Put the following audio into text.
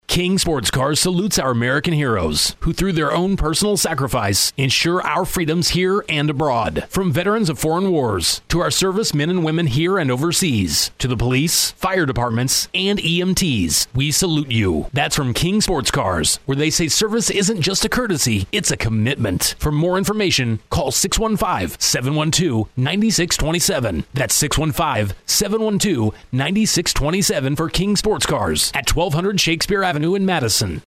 King Sports Cars salutes our American heroes who, through their own personal sacrifice, ensure our freedoms here and abroad. From veterans of foreign wars to our servicemen and women here and overseas, to the police, fire departments, and EMTs, we salute you. That's from King Sports Cars, where they say service isn't just a courtesy, it's a commitment. For more information, call 615-712-9627. That's 615-712-9627 for King Sports Cars at 1200 Shakespeare Avenue in Madison.